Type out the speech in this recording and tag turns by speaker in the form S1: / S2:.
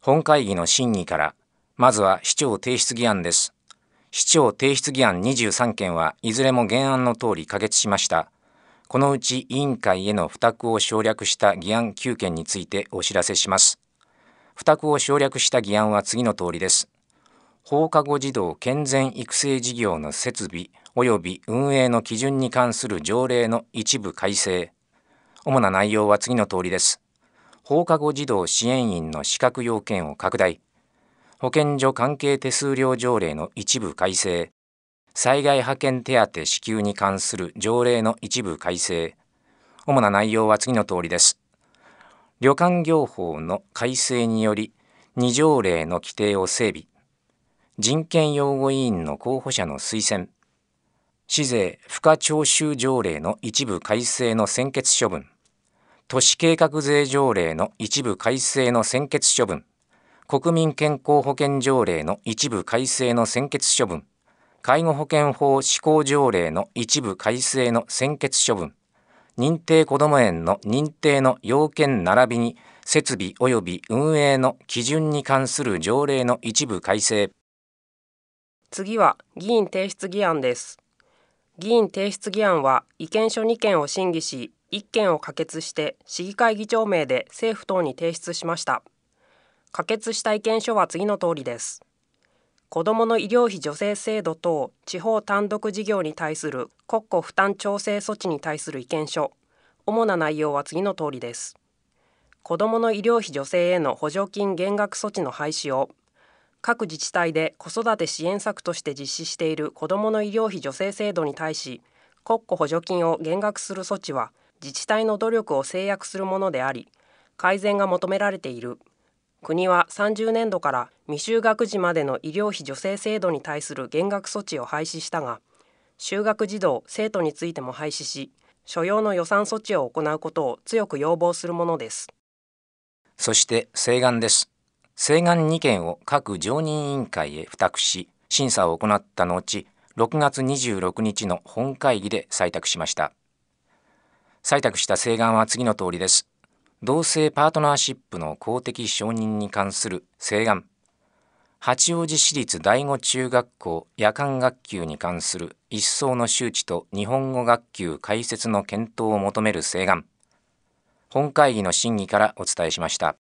S1: 本会議の審議から、まずは市長提出議案です。市長提出議案23件はいずれも原案の通り可決しました。このうち委員会への付託を省略した議案9件についてお知らせします。付託を省略した議案は次の通りです。放課後児童健全育成事業の設備及び運営の基準に関する条例の一部改正。主な内容は次の通りです。放課後児童支援員の資格要件を拡大。保健所関係手数料条例の一部改正。災害派遣手当支給に関する条例の一部改正。主な内容は次の通りです。旅館業法の改正により、2条例の規定を整備。人権擁護委員の候補者の推薦。市税賦課徴収条例の一部改正の専決処分。都市計画税条例の一部改正の専決処分。国民健康保険条例の一部改正の専決処分。介護保険法施行条例の一部改正の専決処分。認定こども園の認定の要件並びに設備及び運営の基準に関する条例の一部改正。
S2: 次は議員提出議案です。議員提出議案は意見書2件を審議し、1件を可決して市議会議長名で政府等に提出しました。可決した意見書は次の通りです。子どもの医療費助成制度等地方単独事業に対する国庫負担調整措置に対する意見書。主な内容は次の通りです。子どもの医療費助成への補助金減額措置の廃止を、各自治体で子育て支援策として実施している子どもの医療費助成制度に対し、国庫補助金を減額する措置は自治体の努力を制約するものであり、改善が求められている。国は30年度から未就学児までの医療費助成制度に対する減額措置を廃止したが、就学児童・生徒についても廃止し、所要の予算措置を行うことを強く要望するものです。
S1: そして請願です。請願2件を各常任委員会へ付託し、審査を行った後、6月26日の本会議で採択しました。採択した請願は次の通りです。同性パートナーシップの公的承認に関する請願。八王子市立第五中学校夜間学級に関する一層の周知と日本語学級開設の検討を求める請願。本会議の審議からお伝えしました。